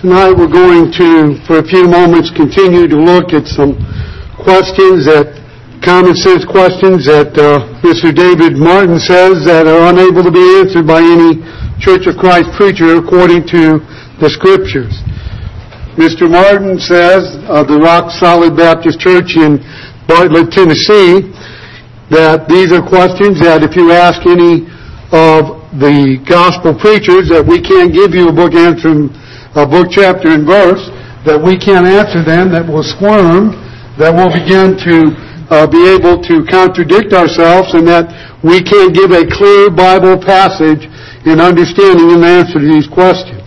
Tonight we're going to, for a few moments, continue to look at some questions common sense questions that Mr. David Martin says that are unable to be answered by any Church of Christ preacher according to the Scriptures. Mr. Martin says of the Rock Solid Baptist Church in Bartlett, Tennessee, that these are questions that if you ask any of the gospel preachers, that we can't give you a book, chapter, and verse, that we can't answer them, that will squirm, that will begin to be able to contradict ourselves, and that we can't give a clear Bible passage in understanding and answer to these questions.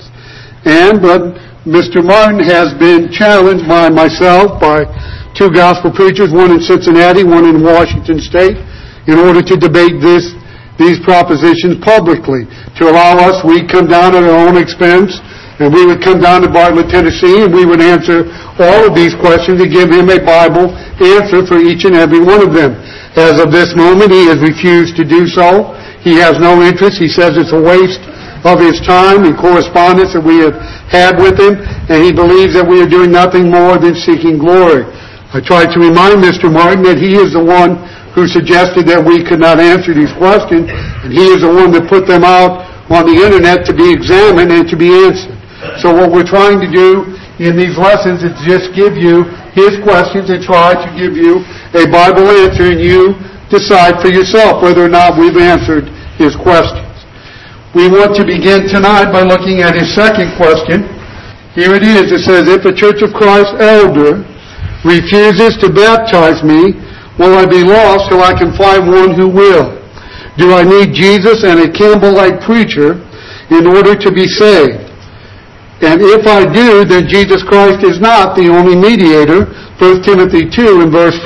But Mr. Martin has been challenged by myself, by two gospel preachers, one in Cincinnati, one in Washington State, in order to debate these propositions publicly. To allow us, we'd come down at our own expense, and we would come down to Bartlett, Tennessee, and we would answer all of these questions and give him a Bible answer for each and every one of them. As of this moment, he has refused to do so. He has no interest. He says it's a waste of his time and correspondence that we have had with him, and he believes that we are doing nothing more than seeking glory. I tried to remind Mr. Martin that he is the one who suggested that we could not answer these questions, and he is the one that put them out on the internet to be examined and to be answered. So what we're trying to do in these lessons is just give you his questions and try to give you a Bible answer, and you decide for yourself whether or not we've answered his questions. We want to begin tonight by looking at his second question. Here it is. It says, if a Church of Christ elder refuses to baptize me, will I be lost till I can find one who will? Do I need Jesus and a Campbellite preacher in order to be saved? And if I do, then Jesus Christ is not the only mediator, 1 Timothy 2 and verse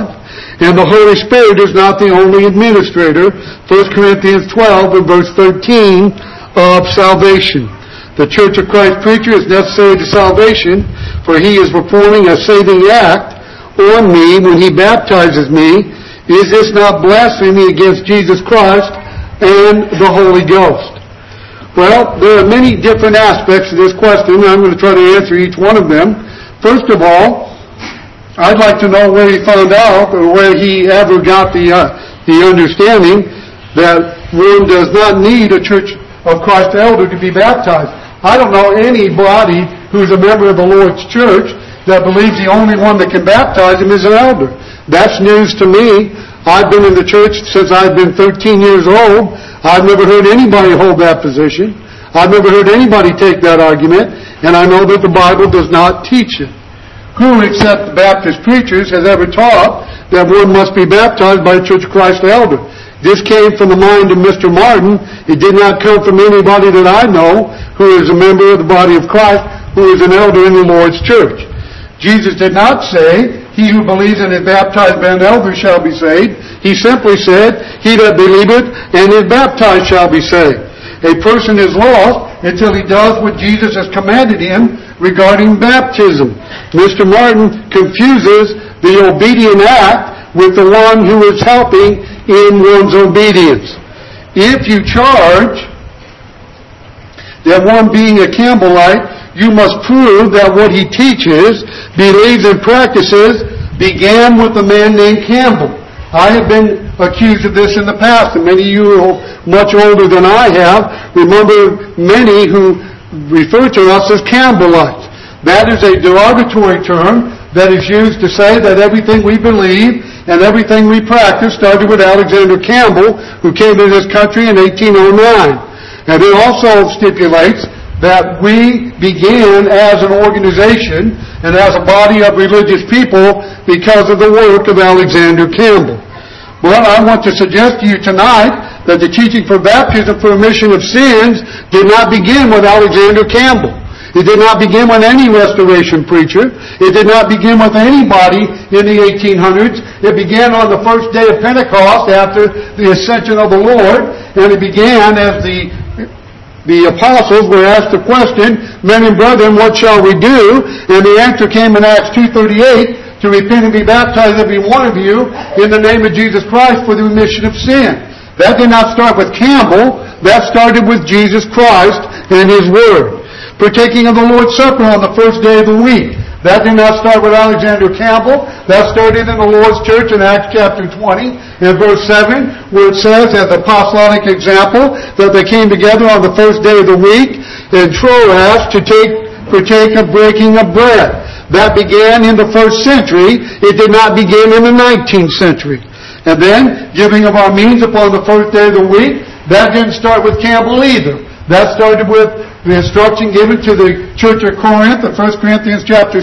5, and the Holy Spirit is not the only administrator, 1 Corinthians 12 and verse 13, of salvation. The Church of Christ preacher is necessary to salvation, for he is performing a saving act on me when he baptizes me. Is this not blasphemy against Jesus Christ and the Holy Ghost? Well, there are many different aspects to this question, and I'm going to try to answer each one of them. First of all, I'd like to know where he found out, or where he ever got the understanding that one does not need a Church of Christ elder to be baptized. I don't know anybody who's a member of the Lord's church that believes the only one that can baptize him is an elder. That's news to me. I've been in the church since I've been 13 years old. I've never heard anybody hold that position. I've never heard anybody take that argument, and I know that the Bible does not teach it. Who, except the Baptist preachers, has ever taught that one must be baptized by a Church of Christ elder? This came from the mind of Mr. Martin. It did not come from anybody that I know who is a member of the body of Christ, who is an elder in the Lord's church. Jesus did not say, he who believes and is baptized by an elder shall be saved. He simply said, he that believeth and is baptized shall be saved. A person is lost until he does what Jesus has commanded him regarding baptism. Mr. Martin confuses the obedient act with the one who is helping in one's obedience. If you charge that one being a Campbellite, you must prove that what he teaches, believes, and practices began with a man named Campbell. I have been accused of this in the past, and many of you are much older than I have remember many who refer to us as Campbellites. That is a derogatory term that is used to say that everything we believe and everything we practice started with Alexander Campbell, who came to this country in 1809. And it also stipulates that we began as an organization and as a body of religious people because of the work of Alexander Campbell. Well, I want to suggest to you tonight that the teaching for baptism for remission of sins did not begin with Alexander Campbell. It did not begin with any restoration preacher. It did not begin with anybody in the 1800s. It began on the first day of Pentecost after the ascension of the Lord, and it began as the apostles were asked the question, men and brethren, what shall we do? And the answer came in Acts 2:38, to repent and be baptized every one of you in the name of Jesus Christ for the remission of sin. That did not start with Campbell. That started with Jesus Christ and His Word. partaking of the Lord's Supper on the first day of the week. That did not start with Alexander Campbell. That started in the Lord's Church in Acts chapter 20 and verse 7, where it says, as apostolic example, that they came together on the first day of the week in Troas to partake of breaking of bread. That began in the first century. It did not begin in the 19th century. And then, giving of our means upon the first day of the week, that didn't start with Campbell either. That started with the instruction given to the church of Corinth in 1 Corinthians chapter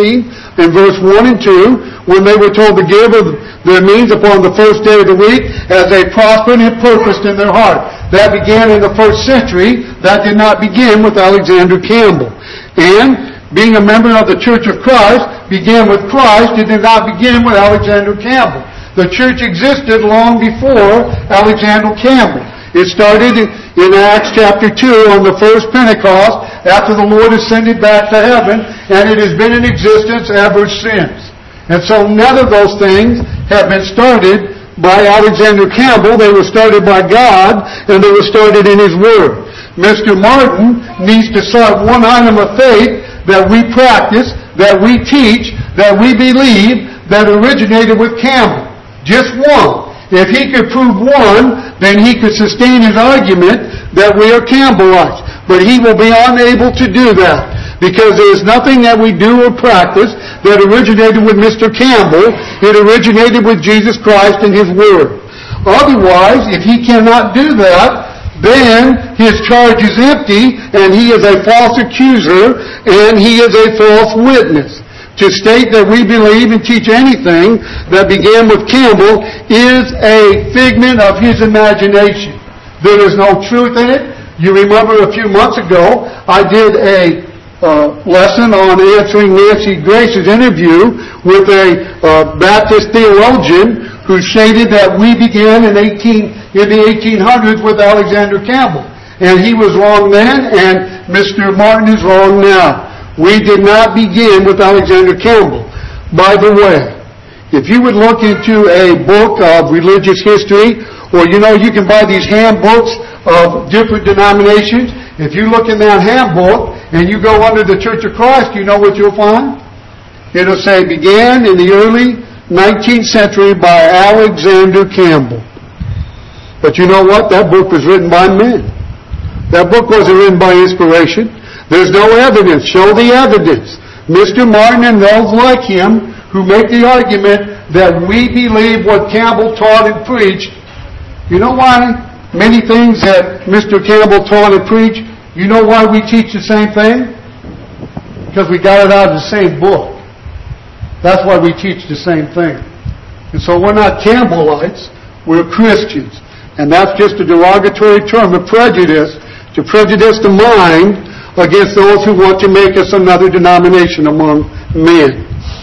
16 and verse 1 and 2, when they were told to give of their means upon the first day of the week as they prospered and purposed in their heart. That began in the first century. That did not begin with Alexander Campbell. And being a member of the Church of Christ began with Christ. It did not begin with Alexander Campbell. The church existed long before Alexander Campbell. It started in Acts chapter 2 on the first Pentecost after the Lord ascended back to heaven, and it has been in existence ever since. And so none of those things have been started by Alexander Campbell. They were started by God, and they were started in His Word. Mr. Martin needs to start one item of faith that we practice, that we teach, that we believe, that originated with Campbell. Just one. If he could prove one, then he could sustain his argument that we are Campbellites. But he will be unable to do that, because there is nothing that we do or practice that originated with Mr. Campbell. It originated with Jesus Christ and His Word. Otherwise, if he cannot do that, then his charge is empty, and he is a false accuser, and he is a false witness. To state that we believe and teach anything that began with Campbell is a figment of his imagination. There is no truth in it. You remember a few months ago, I did a lesson on answering Nancy Grace's interview with a Baptist theologian who stated that we began in the 1800s with Alexander Campbell. And he was wrong then, and Mr. Martin is wrong now. We did not begin with Alexander Campbell. By the way, if you would look into a book of religious history, or you can buy these handbooks of different denominations. If you look in that handbook and you go under the Church of Christ, you know what you'll find? It'll say, began in the early 19th century by Alexander Campbell. But you know what? That book was written by men. That book wasn't written by inspiration. There's no evidence. Show the evidence. Mr. Martin and those like him who make the argument that we believe what Campbell taught and preached. You know why many things that Mr. Campbell taught and preached, you know why we teach the same thing? Because we got it out of the same book. That's why we teach the same thing. And so we're not Campbellites, we're Christians. And that's just a derogatory term of prejudice, to prejudice the mind against those who want to make us another denomination among men.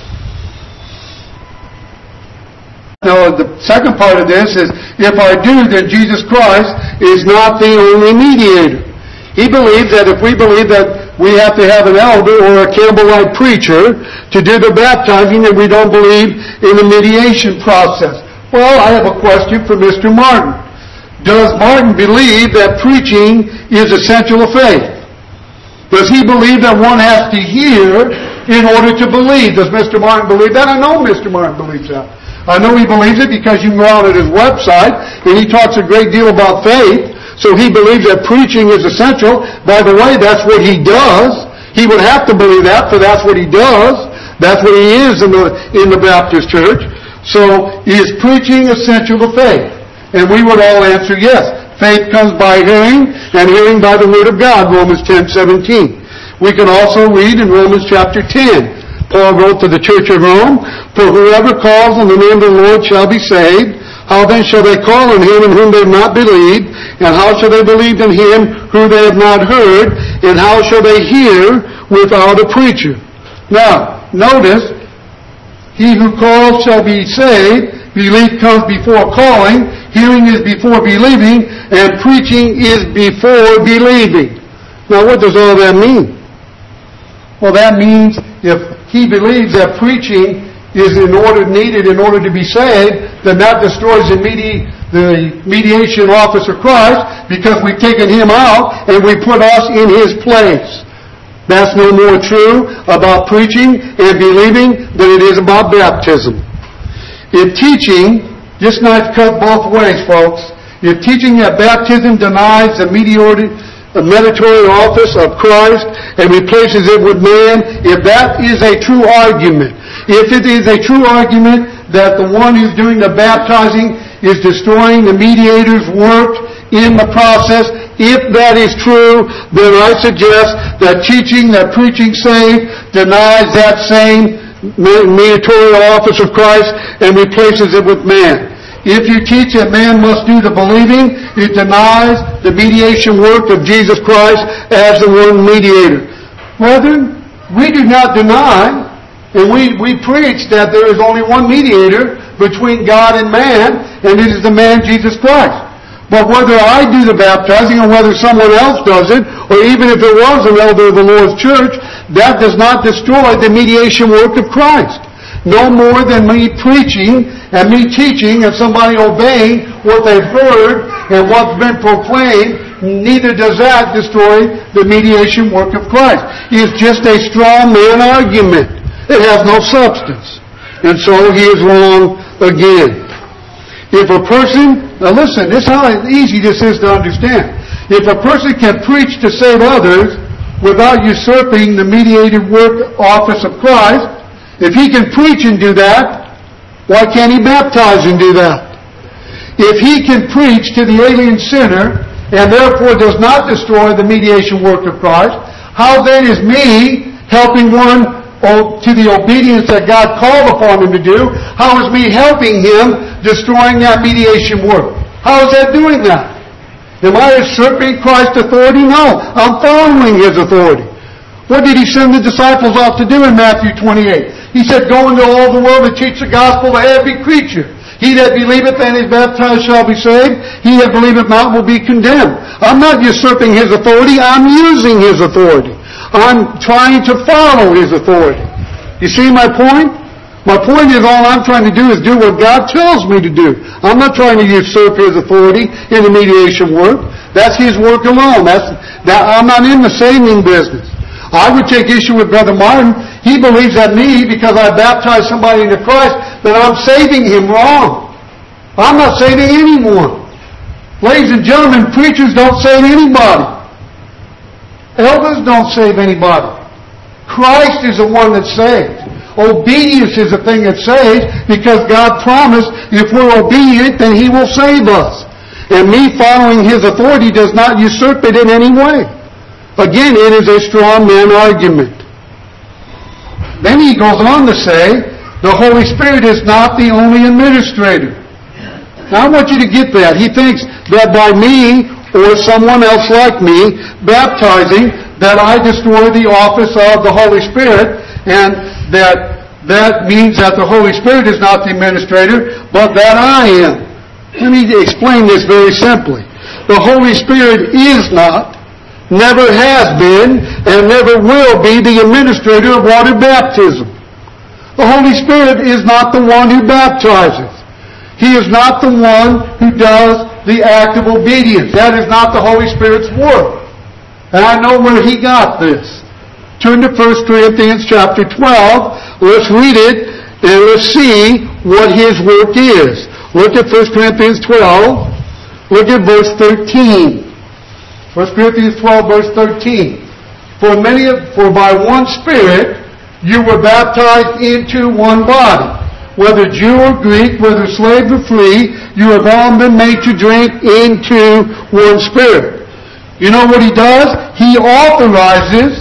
Now, the second part of this is, if I do, then Jesus Christ is not the only mediator. He believes that if we believe that we have to have an elder or a Campbellite preacher to do the baptizing, then we don't believe in the mediation process. Well, I have a question for Mr. Martin. Does Martin believe that preaching is essential to faith? Does he believe that one has to hear in order to believe? Does Mr. Martin believe that? I know Mr. Martin believes that. I know he believes it because you can go out at his website and he talks a great deal about faith. So he believes that preaching is essential. By the way, that's what he does. He would have to believe that, for that's what he does. That's what he is in the Baptist church. So is preaching essential to faith? And we would all answer yes. Faith comes by hearing, and hearing by the Word of God, Romans 10:17. We can also read in Romans chapter 10. Paul wrote to the church of Rome, "For whoever calls on the name of the Lord shall be saved. How then shall they call on Him in whom they have not believed? And how shall they believe in Him who they have not heard? And how shall they hear without a preacher?" Now, notice, he who calls shall be saved. Belief comes before calling. Hearing is before believing, and preaching is before believing. Now, what does all that mean? Well, that means if he believes that preaching is needed in order to be saved, then that destroys the mediation office of Christ, because we've taken Him out and we put us in His place. That's no more true about preaching and believing than it is about baptism. If teaching, this knife cut both ways, folks. If teaching that baptism denies the mediatorial office of Christ and replaces it with man, if that is a true argument, if it is a true argument that the one who's doing the baptizing is destroying the mediator's work in the process, if that is true, then I suggest that teaching that preaching saved denies that same mediatorial office of Christ and replaces it with man. If you teach that man must do the believing, it denies the mediation work of Jesus Christ as the one mediator. Brethren, we do not deny, and we preach that there is only one mediator between God and man, and it is the man Jesus Christ. But whether I do the baptizing or whether someone else does it, or even if it was an elder of the Lord's church, that does not destroy the mediation work of Christ. No more than me preaching and me teaching and somebody obeying what they've heard and what's been proclaimed, neither does that destroy the mediation work of Christ. It's just a straw man argument. It has no substance. And so he is wrong again. If a person, now listen, this is how easy this is to understand. If a person can preach to save others without usurping the mediated work office of Christ, if he can preach and do that, why can't he baptize and do that? If he can preach to the alien sinner and therefore does not destroy the mediation work of Christ, how then is me helping one to the obedience that God called upon him to do? How is me helping him destroying that mediation work? How is that doing that? Am I usurping Christ's authority? No. I'm following his authority. What did he send the disciples out to do in Matthew 28? He said, go into all the world and teach the gospel to every creature. He that believeth and is baptized shall be saved. He that believeth not will be condemned. I'm not usurping his authority. I'm using his authority. I'm trying to follow his authority. You see my point? My point is all I'm trying to do is do what God tells me to do. I'm not trying to usurp his authority in the mediation work. That's his work alone. I'm not in the saving business. I would take issue with Brother Martin. He believes that me, because I baptized somebody into Christ, that I'm saving him wrong. I'm not saving anyone. Ladies and gentlemen, preachers don't save anybody. Elders don't save anybody. Christ is the one that saves. Obedience is the thing that saves, because God promised if we're obedient, then he will save us. And me following his authority does not usurp it in any way. Again, it is a straw man argument. Then he goes on to say, the Holy Spirit is not the only administrator. Now I want you to get that. He thinks that by me or someone else like me baptizing, that I destroy the office of the Holy Spirit, and that means that the Holy Spirit is not the administrator, but that I am. Let me explain this very simply. The Holy Spirit is not, never has been, and never will be the administrator of water baptism. The Holy Spirit is not the one who baptizes. He is not the one who does the act of obedience. That is not the Holy Spirit's work. And I know where he got this. Turn to 1 Corinthians chapter 12. Let's read it and let's see what his work is. Look at 1 Corinthians 12. Look at verse 13. 1 Corinthians 12, verse 13. For by one Spirit you were baptized into one body. Whether Jew or Greek, whether slave or free, you have all been made to drink into one Spirit. You know what he does? He authorizes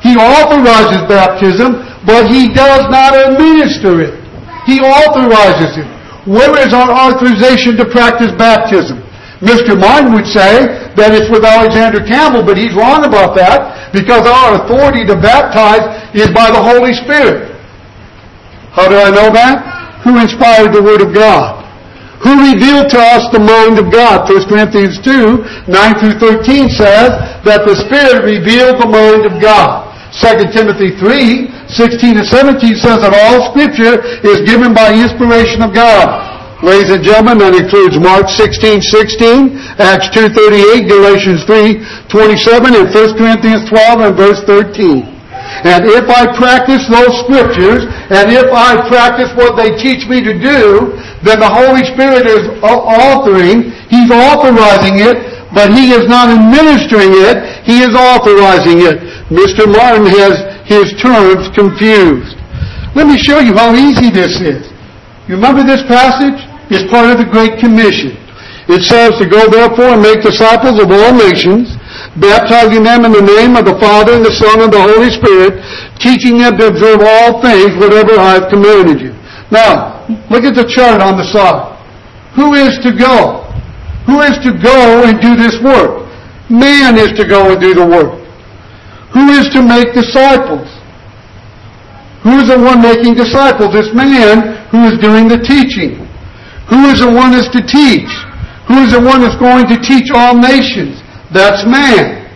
baptism, but he does not administer it. He authorizes it. Where is our authorization to practice baptism? Mr. Martin would say that it's with Alexander Campbell, but he's wrong about that, because our authority to baptize is by the Holy Spirit. How do I know that? Who inspired the Word of God? Who revealed to us the mind of God? 1 Corinthians 2, 9 through 13 says that the Spirit revealed the mind of God. 2 Timothy 3, 16 and 17 says that all Scripture is given by inspiration of God. Ladies and gentlemen, that includes Mark 16:16, Acts 2:38, Galatians 3:27, and 1 Corinthians 12 and verse 13. and if I practice those Scriptures, and if I practice what they teach me to do, then the Holy Spirit is He's authorizing it, but He is not administering it, He is authorizing it. Mr. Martin has his terms confused. Let me show you how easy this is. You remember this passage? It's part of the Great Commission. It says to go therefore and make disciples of all nations, baptizing them in the name of the Father and the Son and the Holy Spirit, teaching them to observe all things whatever I have commanded you. Now, look at the chart on the side. Who is to go? Who is to go and do this work? Man is to go and do the work. Who is to make disciples? Who is the one making disciples? This man who is doing the teaching. Who is the one that's to teach? Who is the one that's going to teach all nations? That's man.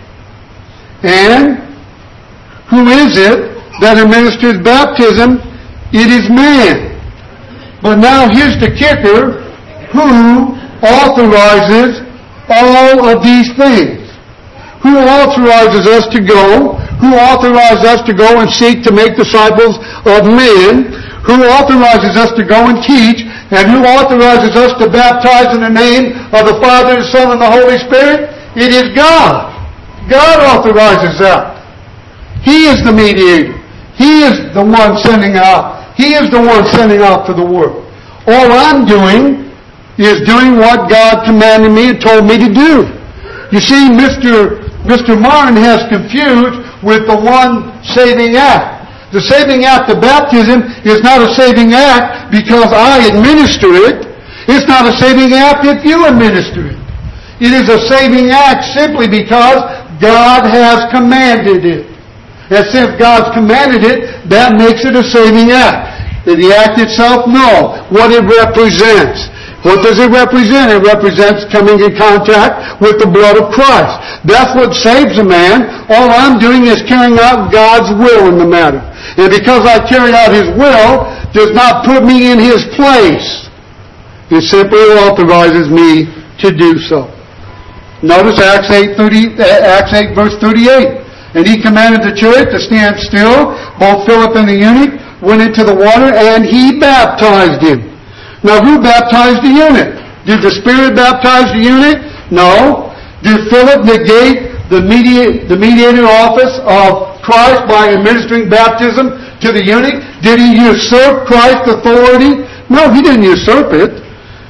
And who is it that administers baptism? It is man. But now here's the kicker. Who authorizes all of these things? Who authorizes us to go? Who authorizes us to go and seek to make disciples of men? Who authorizes us to go and teach? And who authorizes us to baptize in the name of the Father, the Son, and the Holy Spirit? It is God. God authorizes that. He is the mediator. He is the one sending out. He is the one sending out to the world. All I'm doing is doing what God commanded me and told me to do. You see, Mr. Martin has confused with the one saving act. The saving act of baptism is not a saving act because I administer it. It's not a saving act if you administer it. It is a saving act simply because God has commanded it. And since God's commanded it, that makes it a saving act. The act itself, no. What it represents. What does it represent? It represents coming in contact with the blood of Christ. That's what saves a man. All I'm doing is carrying out God's will in the matter. And because I carry out His will, does not put me in His place. It simply authorizes me to do so. Notice Acts 8 verse 38. And He commanded the church to stand still. Both Philip and the eunuch went into the water, and He baptized him. Now, who baptized the eunuch? Did the Spirit baptize the eunuch? No. Did Philip negate the mediator office of Christ by administering baptism to the eunuch? Did he usurp Christ's authority? No, he didn't usurp it.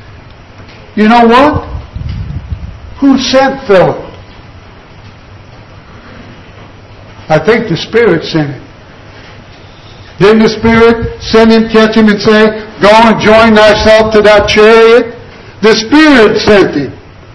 You know what? Who sent Philip? I think the Spirit sent him. Didn't the Spirit send him, catch him, and say, go and join thyself to that chariot? The Spirit sent him.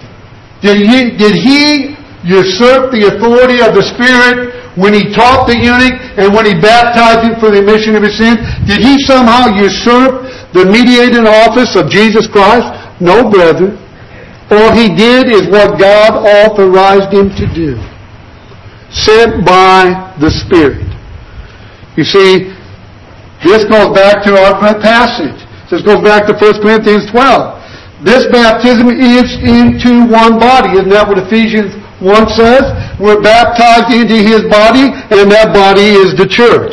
Did he usurp the authority of the Spirit when he taught the eunuch and when he baptized him for the remission of his sin? Did he somehow usurp the mediating office of Jesus Christ? No, brother. All he did is what God authorized him to do. Sent by the Spirit. You see, this goes back to our passage. This goes back to 1 Corinthians 12. This baptism is into one body. Isn't that what Ephesians 1 says? We're baptized into His body, and that body is the church.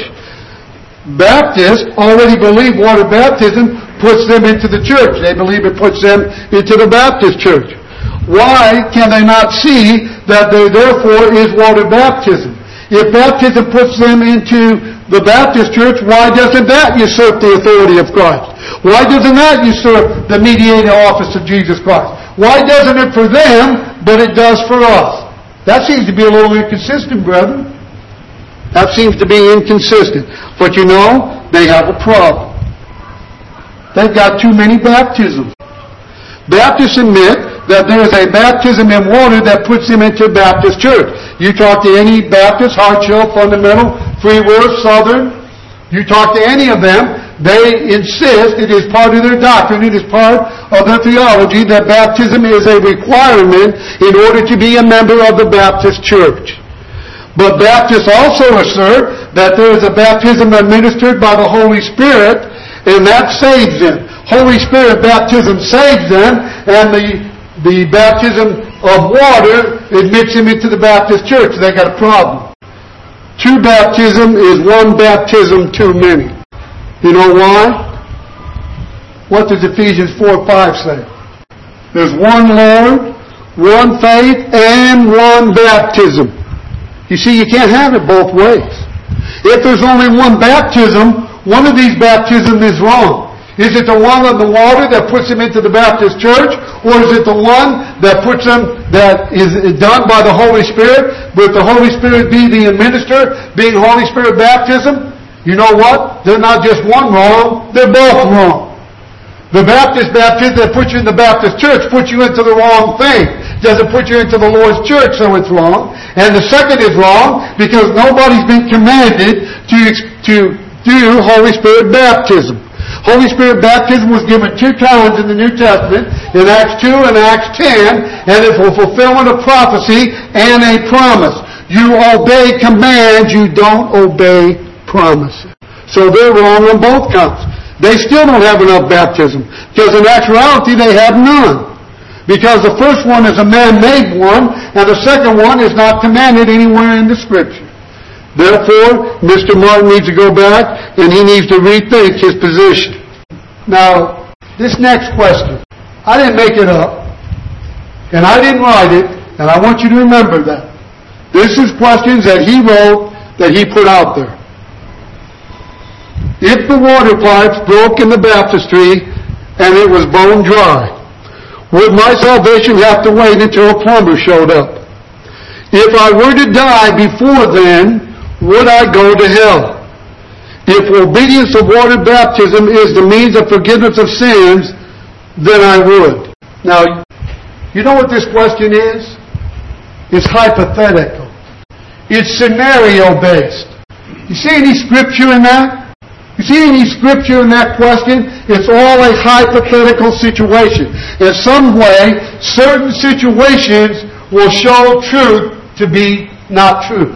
Baptists already believe water baptism puts them into the church. They believe it puts them into the Baptist church. Why can they not see that there therefore is water baptism? If baptism puts them into the Baptist church, why doesn't that usurp the authority of Christ? Why doesn't that usurp the mediating office of Jesus Christ? Why doesn't it for them, but it does for us? That seems to be a little inconsistent, brethren. That seems to be inconsistent. But you know, they have a problem. They've got too many baptisms. Baptists admit that there is a baptism in water that puts them into a Baptist church. You talk to any Baptist, Hardshell, Fundamental, Free Will, Southern, you talk to any of them, they insist it is part of their doctrine, it is part of their theology that baptism is a requirement in order to be a member of the Baptist church. But Baptists also assert that there is a baptism administered by the Holy Spirit, and that saves them. Holy Spirit baptism saves them, and the baptism of water admits them into the Baptist church. They got a problem. true baptism is one baptism too many. You know why? What does Ephesians 4:5 say? There's one Lord, one faith, and one baptism. You see, you can't have it both ways. If there's only one baptism, one of these baptisms is wrong. Is it the one of the water that puts him into the Baptist church? Or is it the one that puts him, that is done by the Holy Spirit, with the Holy Spirit being the minister, being Holy Spirit baptism? You know what? They're not just one wrong, they're both wrong. The Baptist baptism that puts you in the Baptist church puts you into the wrong thing. Doesn't put you into the Lord's church, so it's wrong. And the second is wrong because nobody's been commanded to do Holy Spirit baptism. Holy Spirit baptism was given 2 times in the New Testament, in Acts 2 and Acts 10, and it's for fulfillment of prophecy and a promise. You obey commands, you don't obey promises. So they're wrong on both counts. They still don't have enough baptism, because in actuality they have none. Because the first one is a man-made one, and the second one is not commanded anywhere in the Scripture. Therefore, Mr. Martin needs to go back, and he needs to rethink his position. Now, this next question, I didn't make it up, and I didn't write it, and I want you to remember that. This is questions that he wrote, that he put out there. If the water pipes broke in the baptistry and it was bone dry, would my salvation have to wait until a plumber showed up? If I were to die before then, would I go to hell? If obedience of water baptism is the means of forgiveness of sins, then I would. Now, you know what this question is? It's hypothetical. It's scenario-based. You see any scripture in that? You see any scripture in that question? It's all a hypothetical situation. In some way, certain situations will show truth to be not true.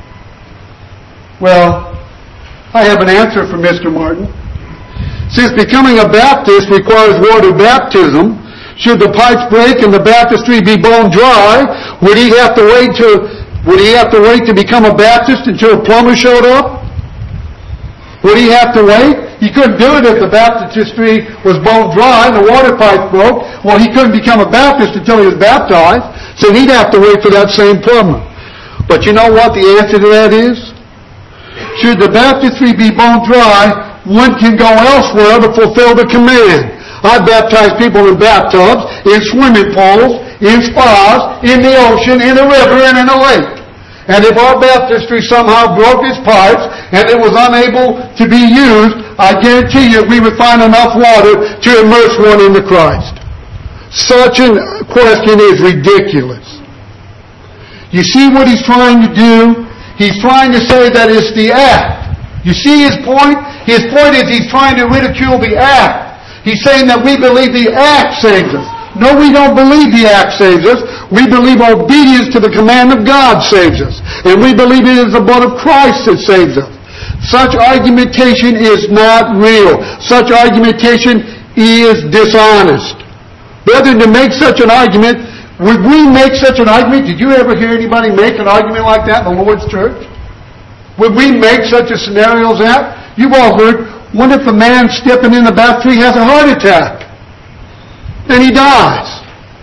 Well, I have an answer for Mr. Martin. Since becoming a Baptist requires water baptism, should the pipes break and the baptistry be bone dry, would he have to wait to become a Baptist until a plumber showed up? Would he have to wait? He couldn't do it if the baptistry was bone dry and the water pipe broke. Well, he couldn't become a Baptist until he was baptized, so he'd have to wait for that same plumber. But you know what the answer to that is? Should the baptistry be bone dry, one can go elsewhere to fulfill the command. I baptize people in bathtubs, in swimming pools, in spas, in the ocean, in a river, and in a lake. And if our baptistry somehow broke its pipes and it was unable to be used, I guarantee you we would find enough water to immerse one into Christ. Such a question is ridiculous. You see what he's trying to do? He's trying to say that it's the act. You see his point? His point is he's trying to ridicule the act. He's saying that we believe the act saves us. No, we don't believe the act saves us. We believe obedience to the command of God saves us. And we believe it is the blood of Christ that saves us. Such argumentation is not real. Such argumentation is dishonest. Brethren, to make such an argument, would we make such an argument? Did you ever hear anybody make an argument like that in the Lord's church? Would we make such a scenario as that? You've all heard, what if a man stepping in the baptistry has a heart attack? And he dies.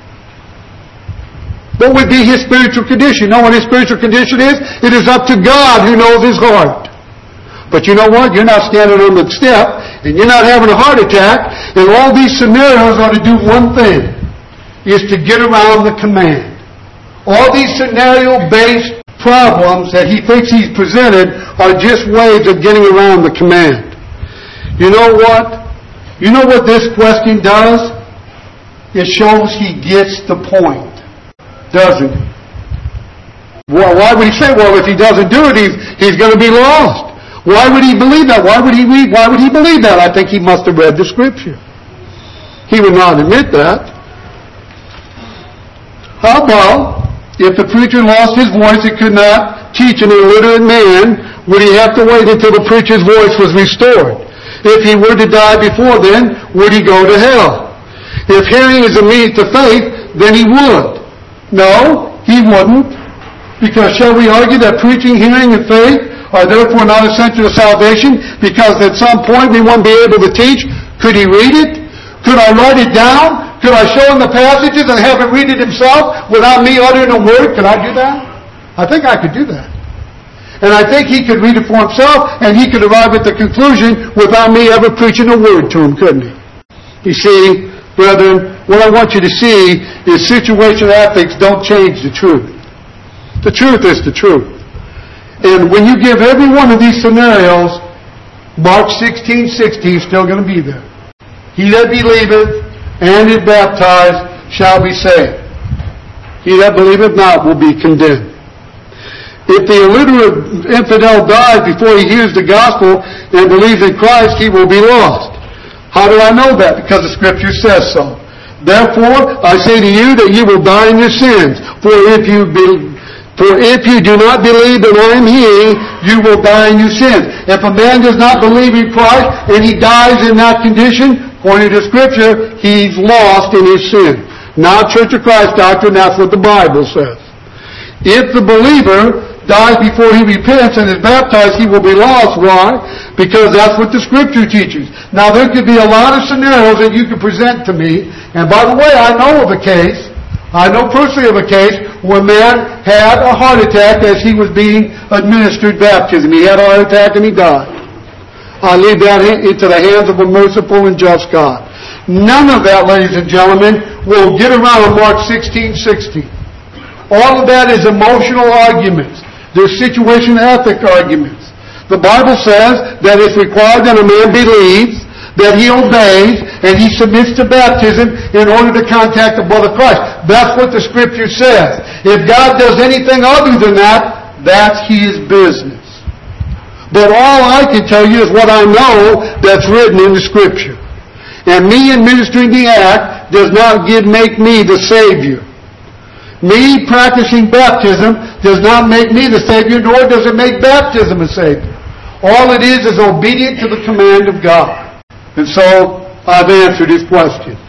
What would be his spiritual condition? You know what his spiritual condition is? It is up to God who knows his heart. But you know what? You're not standing on the step, and you're not having a heart attack, and all these scenarios are to do one thing, is to get around the command. All these scenario-based problems that he thinks he's presented are just ways of getting around the command. You know what? You know what this question does? It shows he gets the point, doesn't he? Well, why would he say, well, if he doesn't do it, he's going to be lost? Why would he believe that? Why would he believe that? I think he must have read the Scripture. He would not admit that. How about if the preacher lost his voice and could not teach an illiterate man, would he have to wait until the preacher's voice was restored? If he were to die before then, would he go to hell? If hearing is a means to faith, then he would. No, he wouldn't. Because shall we argue that preaching, hearing, and faith are therefore not essential to salvation because at some point we won't be able to teach. Could he read it? Could I write it down? Could I show him the passages and have him read it himself without me uttering a word? Could I do that? I think I could do that. And I think he could read it for himself and he could arrive at the conclusion without me ever preaching a word to him, couldn't he? You see, brethren, what I want you to see is situational ethics don't change the truth. The truth is the truth. And when you give every one of these scenarios, Mark 16:60 is still going to be there. He that believeth and is baptized shall be saved. He that believeth not will be condemned. If the illiterate infidel dies before he hears the gospel and believes in Christ, he will be lost. How do I know that? Because the Scripture says so. Therefore, I say to you that you will die in your sins. For if you do not believe that I am He, you will die in your sins. If a man does not believe in Christ and he dies in that condition, according to Scripture, he's lost in his sin. Not Church of Christ doctrine, that's what the Bible says. If the believer dies before he repents and is baptized, he will be lost. Why? Because that's what the Scripture teaches. Now, there could be a lot of scenarios that you could present to me. And by the way, I know personally of a case where a man had a heart attack as he was being administered baptism. He had a heart attack and he died. I leave that into the hands of a merciful and just God. None of that, ladies and gentlemen, will get around Mark 16:60. All of that is emotional arguments. They're situation ethic arguments. The Bible says that it's required that a man believes, that he obeys, and he submits to baptism in order to contact the blood of Christ. That's what the Scripture says. If God does anything other than that, that's His business. But all I can tell you is what I know that's written in the Scripture. And me administering the act does not make me the Savior. Me practicing baptism does not make me the Savior, nor does it make baptism a Savior. All it is obedient to the command of God. And so, I've answered his question.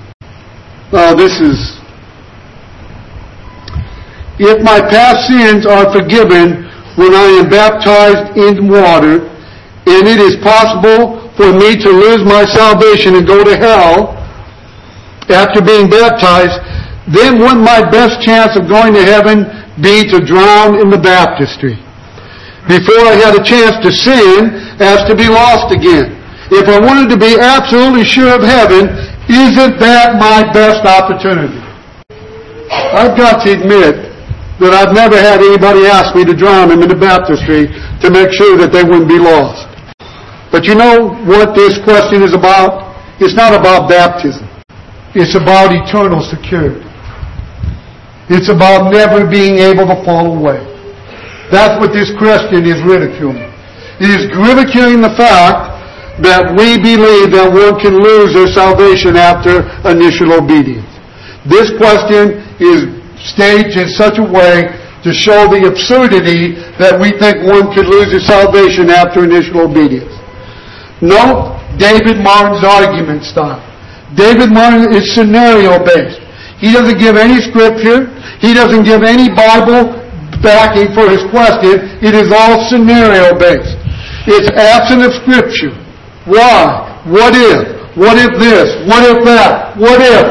If my past sins are forgiven when I am baptized in water, and it is possible for me to lose my salvation and go to hell after being baptized, then wouldn't my best chance of going to heaven be to drown in the baptistry before I had a chance to sin as to be lost again? If I wanted to be absolutely sure of heaven, isn't that my best opportunity? I've got to admit that I've never had anybody ask me to drown them in the baptistry to make sure that they wouldn't be lost. But you know what this question is about? It's not about baptism. It's about eternal security. It's about never being able to fall away. That's what this Christian is ridiculing. He is ridiculing the fact that we believe that one can lose their salvation after initial obedience. This question is staged in such a way to show the absurdity that we think one could lose his salvation after initial obedience. Note David Martin's argument style. David Martin is scenario-based. He doesn't give any scripture. He doesn't give any Bible backing for his question. It is all scenario-based. It's absent of scripture. Why? What if? What if this? What if that? What if?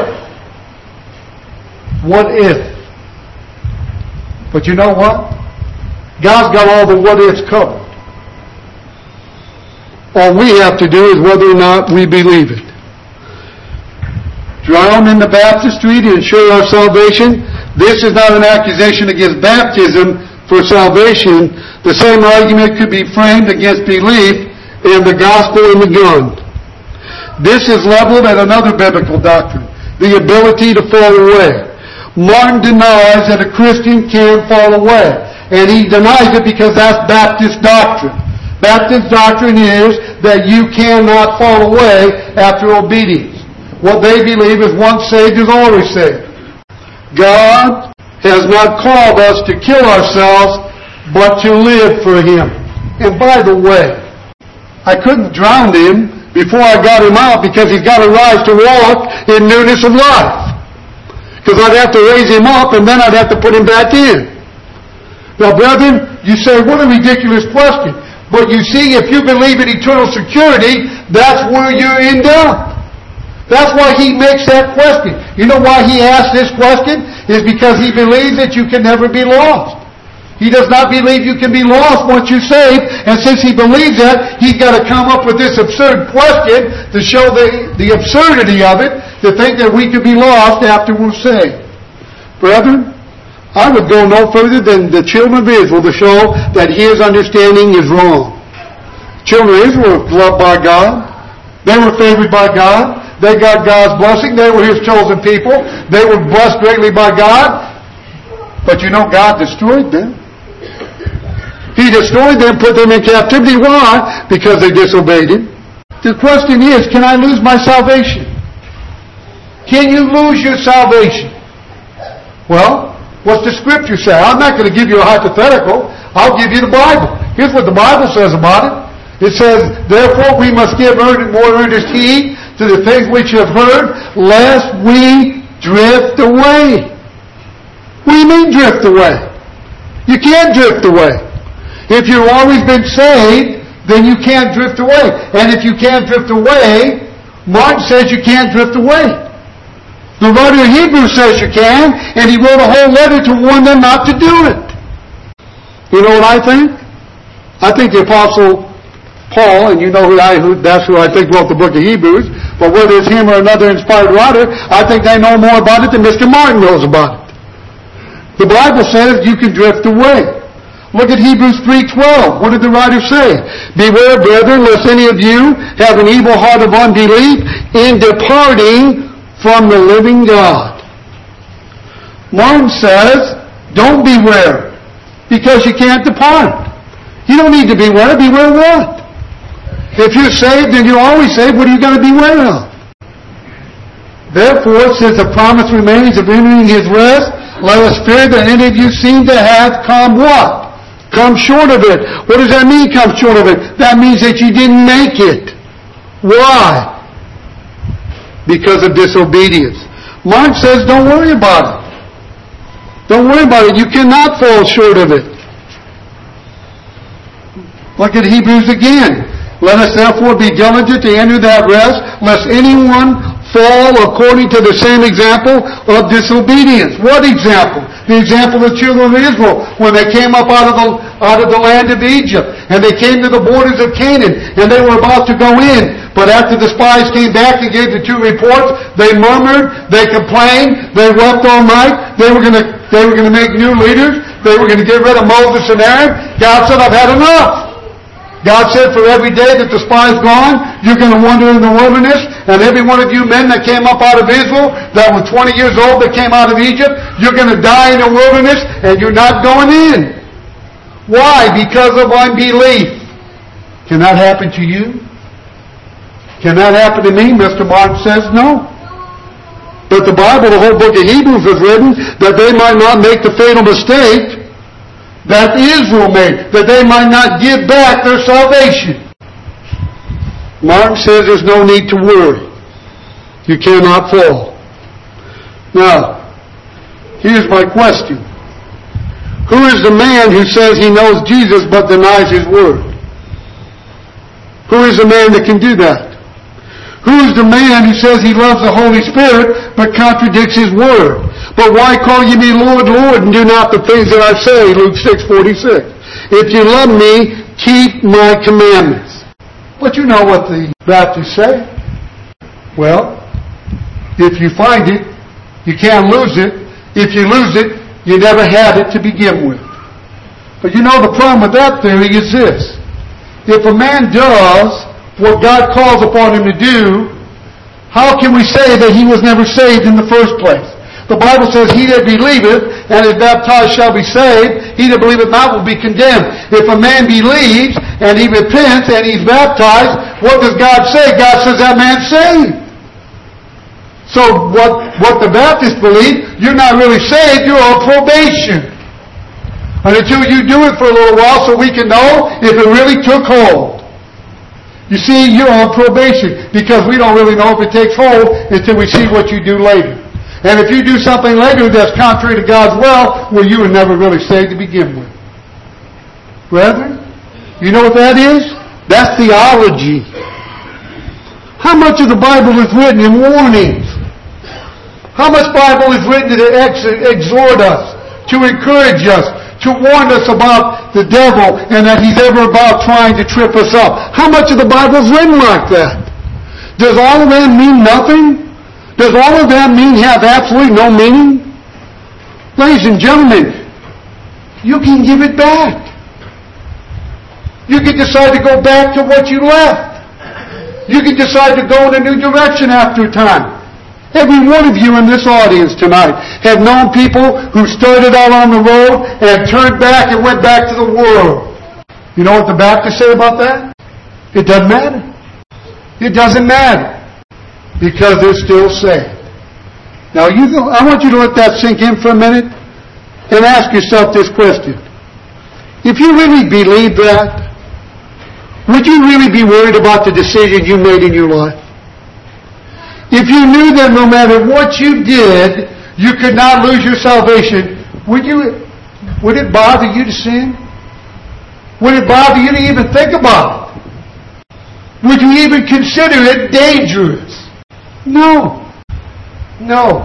What if? But you know what? God's got all the what ifs covered. All we have to do is whether or not we believe it. Drown in the baptistry to ensure our salvation. This is not an accusation against baptism for salvation. The same argument could be framed against belief in the gospel and the gun. This is leveled at another biblical doctrine, the ability to fall away. Martin denies that a Christian can fall away, and he denies it because that's Baptist doctrine. Baptist doctrine is that you cannot fall away after obedience. What they believe is once saved is always saved. God has not called us to kill ourselves, but to live for Him. And by the way, I couldn't drown him before I got him out because he's got to rise to walk in newness of life. Because I'd have to raise him up and then I'd have to put him back in. Now, brethren, you say, what a ridiculous question. But you see, if you believe in eternal security, that's where you end up. That's why he makes that question. You know why he asks this question? Is because he believes that you can never be lost. He does not believe you can be lost once you're saved. And since he believes that, he's got to come up with this absurd question to show the absurdity of it, to think that we could be lost after we're saved. Brethren, I would go no further than the children of Israel to show that his understanding is wrong. Children of Israel were loved by God. They were favored by God. They got God's blessing. They were His chosen people. They were blessed greatly by God. But you know, God destroyed them. He destroyed them, put them in captivity. Why? Because they disobeyed Him. The question is, can I lose my salvation? Can you lose your salvation? Well, what's the Scripture say? I'm not going to give you a hypothetical. I'll give you the Bible. Here's what the Bible says about it. It says, therefore we must give more earnest heed to the things which you have heard, lest we drift away. What do you mean drift away? You can't drift away. If you've always been saved, then you can't drift away. And if you can't drift away, Martin says you can't drift away. The writer of Hebrews says you can, and he wrote a whole letter to warn them not to do it. You know what I think? I think the Apostle Paul, and you know that's who I think wrote the book of Hebrews, but whether it's him or another inspired writer, I think they know more about it than Mr. Martin knows about it. The Bible says you can drift away. Look at Hebrews 3:12. What did the writer say? Beware, brethren, lest any of you have an evil heart of unbelief in departing from the living God. Martin says, don't beware, because you can't depart. You don't need to beware. Beware what? If you're saved and you're always saved, what are you going to beware of? Therefore, since the promise remains of entering His rest, let us fear that any of you seem to have come what? Come short of it. What does that mean, come short of it? That means that you didn't make it. Why? Because of disobedience. Mark says, don't worry about it. Don't worry about it. You cannot fall short of it. Look at Hebrews again. Let us therefore be diligent to enter that rest, lest anyone fall according to the same example of disobedience. What example? The example of the children of Israel when they came up out of the land of Egypt, and they came to the borders of Canaan, and they were about to go in. But after the spies came back and gave the two reports, they murmured, they complained, they wept all night. They were going to make new leaders. They were going to get rid of Moses and Aaron. God said, I've had enough. God said, for every day that the spy's gone, you're going to wander in the wilderness, and every one of you men that came up out of Israel, that were 20 years old, that came out of Egypt, you're going to die in the wilderness, and you're not going in. Why? Because of unbelief. Can that happen to you? Can that happen to me? Mr. Martin says no. But the Bible, the whole book of Hebrews is written that they might not make the fatal mistake that Israel made, that they might not give back their salvation. Martin says there's no need to worry. You cannot fall. Now, here's my question. Who is the man who says he knows Jesus but denies His word? Who is the man that can do that? Who is the man who says he loves the Holy Spirit but contradicts His word? But why call ye me Lord, Lord, and do not the things that I say? Luke 6:46. If you love me, keep my commandments. But you know what the Baptists say. Well, if you find it, you can't lose it. If you lose it, you never had it to begin with. But you know the problem with that theory is this. If a man does what God calls upon him to do, how can we say that he was never saved in the first place? The Bible says, he that believeth and is baptized shall be saved. He that believeth not will be condemned. If a man believes and he repents and he's baptized, what does God say? God says that man's saved. So what the Baptists believe, you're not really saved, you're on probation. And until you do it for a little while so we can know if it really took hold. You see, you're on probation because we don't really know if it takes hold until we see what you do later. And if you do something later that's contrary to God's will, well, you were never really saved to begin with. Brethren, You know what that is? That's theology. How much of the Bible is written in warnings? How much Bible is written to exhort us, to encourage us, to warn us about the devil and that he's ever about trying to trip us up? How much of the Bible is written like that? Does all of that mean nothing? Does all of that mean have absolutely no meaning? Ladies and gentlemen, you can give it back. You can decide to go back to what you left. You can decide to go in a new direction after a time. Every one of you in this audience tonight have known people who started out on the road and turned back and went back to the world. You know what the Baptists say about that? It doesn't matter. It doesn't matter. Because they're still saved. Now, I want you to let that sink in for a minute and ask yourself this question. If you really believe that, would you really be worried about the decision you made in your life? If you knew that no matter what you did, you could not lose your salvation, would it bother you to sin? Would it bother you to even think about it? Would you even consider it dangerous? No. No.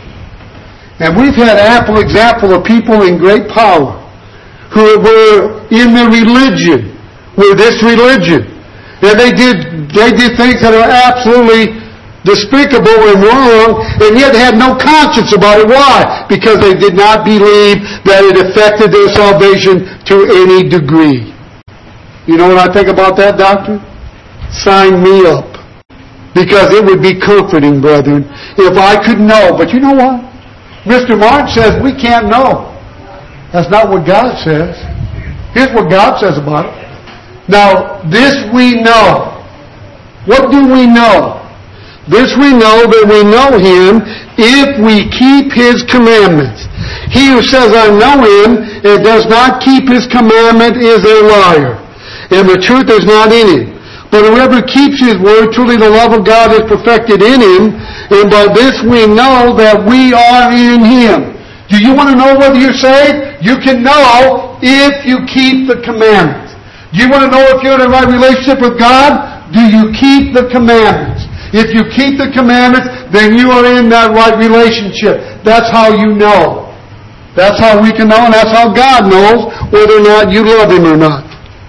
And we've had ample example of people in great power who were in the religion, were this religion. And they did things that are absolutely despicable and wrong, and yet had no conscience about it. Why? Because they did not believe that it affected their salvation to any degree. You know what I think about that, doctor? Sign me up. Because it would be comforting, brethren, if I could know. But you know what? Mr. Martin says we can't know. That's not what God says. Here's what God says about it. Now, this we know. What do we know? This we know, that we know Him if we keep His commandments. He who says, I know Him, and does not keep His commandment is a liar, and the truth is not in him. But whoever keeps His word, truly the love of God is perfected in him, and by this we know that we are in Him. Do you want to know whether you're saved? You can know if you keep the commandments. Do you want to know if you're in a right relationship with God? Do you keep the commandments? If you keep the commandments, then you are in that right relationship. That's how you know. That's how we can know, and that's how God knows whether or not you love Him or not.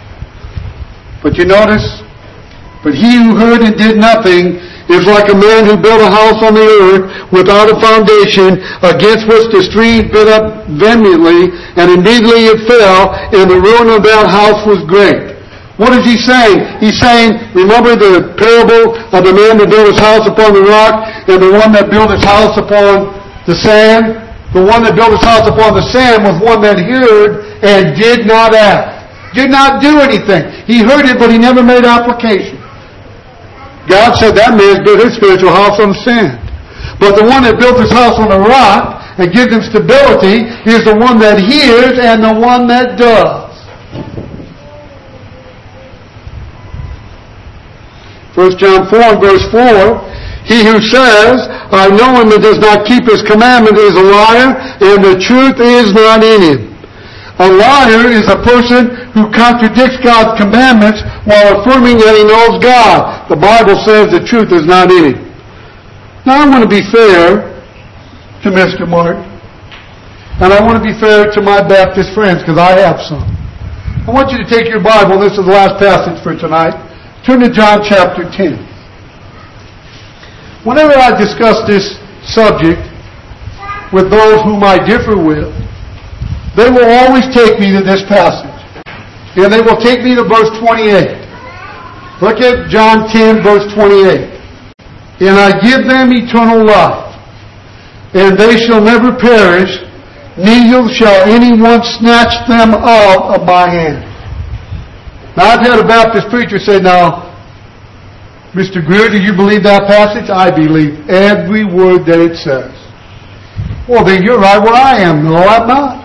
But you notice, but he who heard and did nothing is like a man who built a house on the earth without a foundation, against which the streams beat up vehemently, and immediately it fell, and the ruin of that house was great. What is he saying? He's saying, remember the parable of the man that built his house upon the rock and the one that built his house upon the sand? The one that built his house upon the sand was one that heard and did not act. Did not do anything. He heard it, but he never made application. God said that man built his spiritual house on sand. But the one that built his house on the rock and gives him stability is the one that hears and the one that does. 1 John 4 verse 4, he who says, I know him and does not keep his commandment is a liar, and the truth is not in him. A liar is a person who contradicts God's commandments while affirming that he knows God. The Bible says the truth is not in him. Now I want to be fair to Mr. Martin, and I want to be fair to my Baptist friends, because I have some. I want you to take your Bible, and this is the last passage for tonight. Turn to John chapter 10. Whenever I discuss this subject with those whom I differ with, they will always take me to this passage. And they will take me to verse 28. Look at John 10, verse 28. And I give them eternal life, and they shall never perish, neither shall anyone snatch them out of my hand. Now, I've had a Baptist preacher say, now, Mr. Greer, do you believe that passage? I believe every word that it says. Well, then you're right where I am. No, I'm not.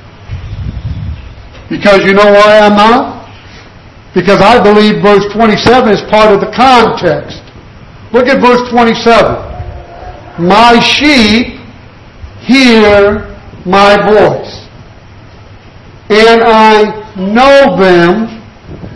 Because you know why I'm not? Because I believe verse 27 is part of the context. Look at verse 27. My sheep hear my voice, and I know them,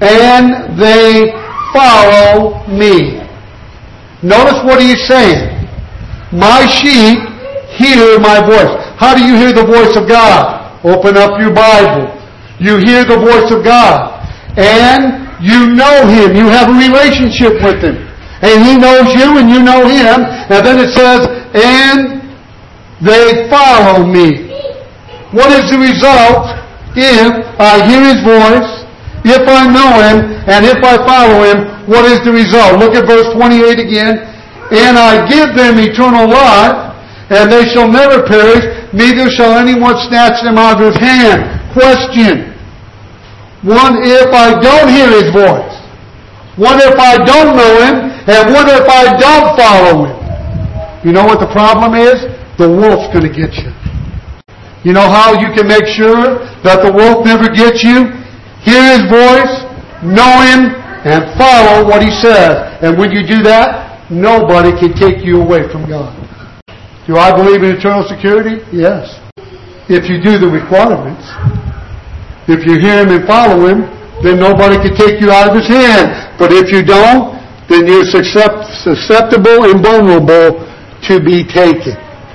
and they follow me. Notice what he's saying. My sheep hear my voice. How do you hear the voice of God? Open up your Bible. You hear the voice of God. And you know Him. You have a relationship with Him. And He knows you and you know Him. And then it says, and they follow me. What is the result if I hear His voice, if I know Him, and if I follow Him? What is the result? Look at verse 28 again. And I give them eternal life, and they shall never perish, neither shall anyone snatch them out of His hand. Question. What if I don't hear His voice? What if I don't know Him? And what if I don't follow Him? You know what the problem is? The wolf's going to get you. You know how you can make sure that the wolf never gets you? Hear His voice, know Him, and follow what He says. And when you do that, nobody can take you away from God. Do I believe in eternal security? Yes. If you do the requirements. If you hear Him and follow Him, then nobody can take you out of His hand. But if you don't, then you're susceptible and vulnerable to be taken.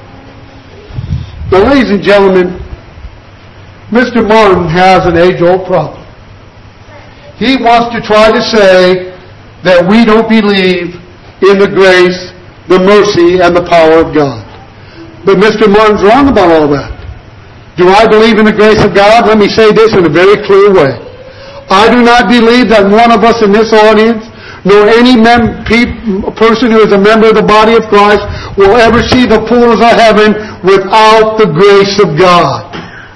Now, ladies and gentlemen, Mr. Martin has an age-old problem. He wants to try to say that we don't believe in the grace, the mercy, and the power of God. But Mr. Martin's wrong about all that. Do I believe in the grace of God? Let me say this in a very clear way. I do not believe that one of us in this audience, nor any person who is a member of the body of Christ, will ever see the portals of heaven without the grace of God.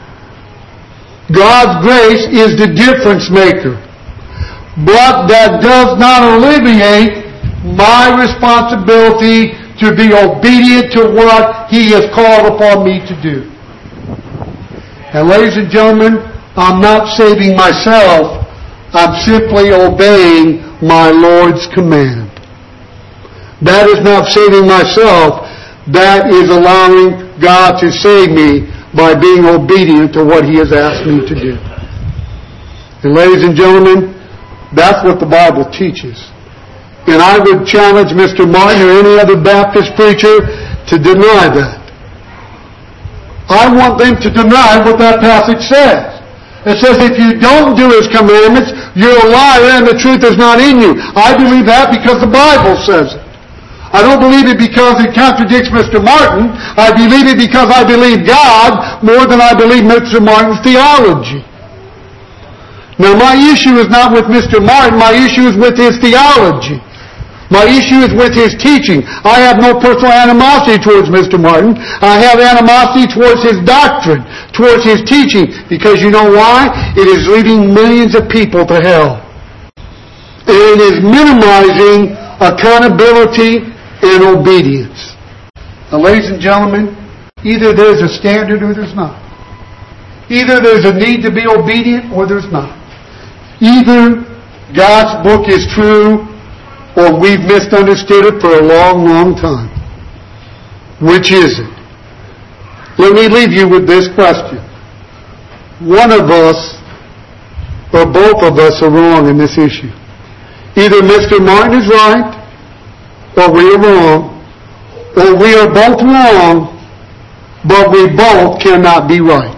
God's grace is the difference maker. But that does not alleviate my responsibility to be obedient to what He has called upon me to do. And ladies and gentlemen, I'm not saving myself. I'm simply obeying my Lord's command. That is not saving myself. That is allowing God to save me by being obedient to what He has asked me to do. And ladies and gentlemen, that's what the Bible teaches. And I would challenge Mr. Martin or any other Baptist preacher to deny that. I want them to deny what that passage says. It says if you don't do His commandments, you're a liar and the truth is not in you. I believe that because the Bible says it. I don't believe it because it contradicts Mr. Martin. I believe it because I believe God more than I believe Mr. Martin's theology. Now my issue is not with Mr. Martin, my issue is with his theology. My issue is with his teaching. I have no personal animosity towards Mr. Martin. I have animosity towards his doctrine, towards his teaching, because you know why? It is leading millions of people to hell. And it is minimizing accountability and obedience. Now, ladies and gentlemen, either there's a standard or there's not. Either there's a need to be obedient or there's not. Either God's book is true or we've misunderstood it for a long, long time. Which is it? Let me leave you with this question. One of us or both of us are wrong in this issue. Either Mr. Martin is right or we are wrong, or we are both wrong, but we both cannot be right.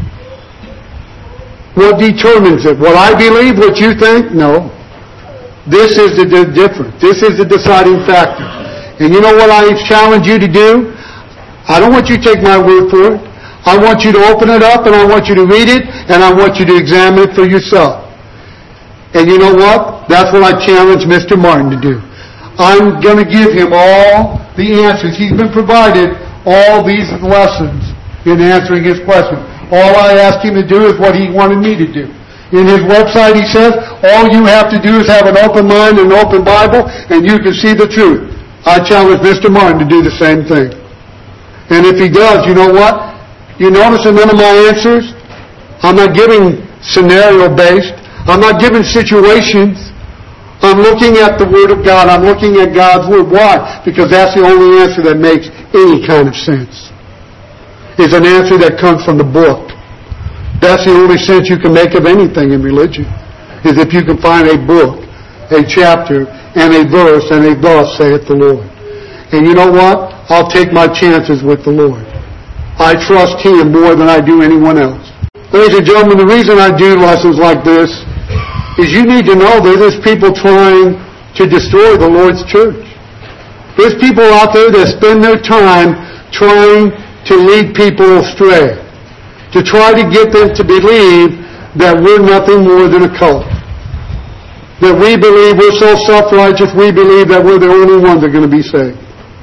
What determines it? What I believe, what you think? No. This is the difference. This is the deciding factor. And you know what I challenge you to do? I don't want you to take my word for it. I want you to open it up and I want you to read it and I want you to examine it for yourself. And you know what? That's what I challenge Mr. Martin to do. I'm going to give him all the answers. He's been provided all these lessons in answering his question. All I asked him to do is what he wanted me to do. In his website he says, all you have to do is have an open mind and an open Bible and you can see the truth. I challenge Mr. Martin to do the same thing. And if he does, you know what? You notice in none of my answers, I'm not giving scenario-based. I'm not giving situations. I'm looking at the Word of God. I'm looking at God's Word. Why? Because that's the only answer that makes any kind of sense. It's an answer that comes from the book. That's the only sense you can make of anything in religion. is if you can find a book, a chapter, and a verse, and a thus saith the Lord. And you know what? I'll take my chances with the Lord. I trust Him more than I do anyone else. Ladies and gentlemen, the reason I do lessons like this is you need to know that there's people trying to destroy the Lord's church. There's people out there that spend their time trying to lead people astray, to try to get them to believe that we're nothing more than a cult, that we believe we're so self-righteous, we believe that we're the only ones that are going to be saved.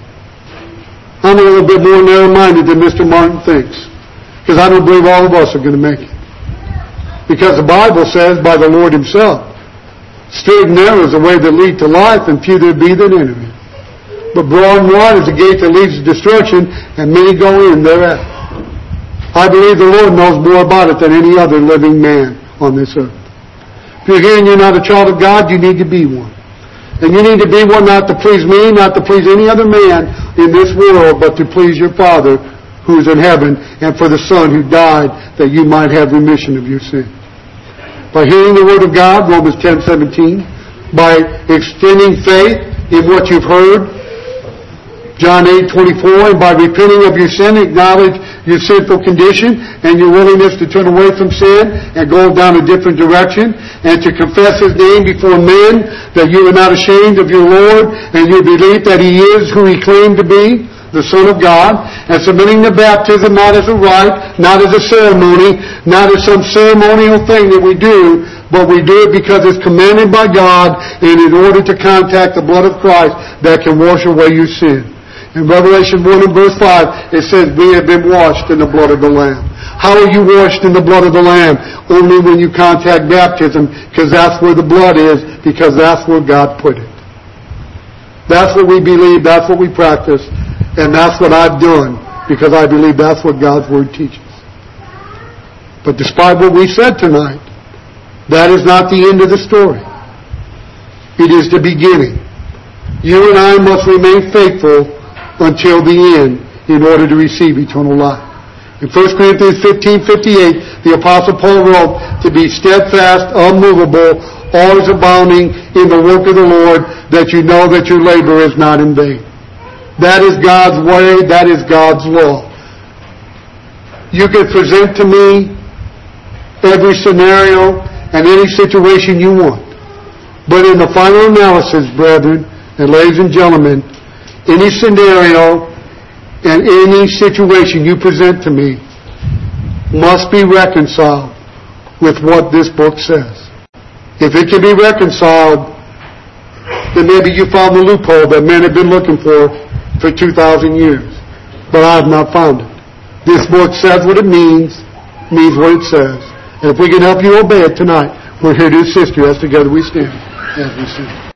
I'm a little bit more narrow-minded than Mr. Martin thinks, because I don't believe all of us are going to make it. Because the Bible says by the Lord Himself, straight and narrow is the way that leads to life, and few there be that enter it. But broad and wide is the gate that leads to destruction, and many go in thereat. I believe the Lord knows more about it than any other living man on this earth. If you're here and you're not a child of God, you need to be one. And you need to be one not to please me, not to please any other man in this world, but to please your Father who is in heaven, and for the Son who died that you might have remission of your sin. By hearing the Word of God, Romans 10:17, by extending faith in what you've heard, John 8:24, and by repenting of your sin, acknowledge your sinful condition and your willingness to turn away from sin and go down a different direction, and to confess His name before men, that you are not ashamed of your Lord, and your belief that He is who He claimed to be, the Son of God, and submitting to baptism not as a rite, not as a ceremony, not as some ceremonial thing that we do, but we do it because it's commanded by God, and in order to contact the blood of Christ that can wash away your sin. In Revelation 1 and verse 5, it says, we have been washed in the blood of the Lamb. How are you washed in the blood of the Lamb? Only when you contact baptism, because that's where the blood is, because that's where God put it. That's what we believe, that's what we practice, and that's what I've done, because I believe that's what God's Word teaches. But despite what we said tonight, that is not the end of the story. It is the beginning. You and I must remain faithful until the end in order to receive eternal life. In 1 Corinthians 15:58, the Apostle Paul wrote, to be steadfast, unmovable, always abounding in the work of the Lord, that you know that your labor is not in vain. That is God's way, that is God's law. You can present to me every scenario and any situation you want. But in the final analysis, brethren and ladies and gentlemen, any scenario and any situation you present to me must be reconciled with what this book says. If it can be reconciled, then maybe you found the loophole that men have been looking for 2,000 years. But I have not found it. This book says what it means what it says. And if we can help you obey it tonight, we're here to assist you as together we stand as we sing.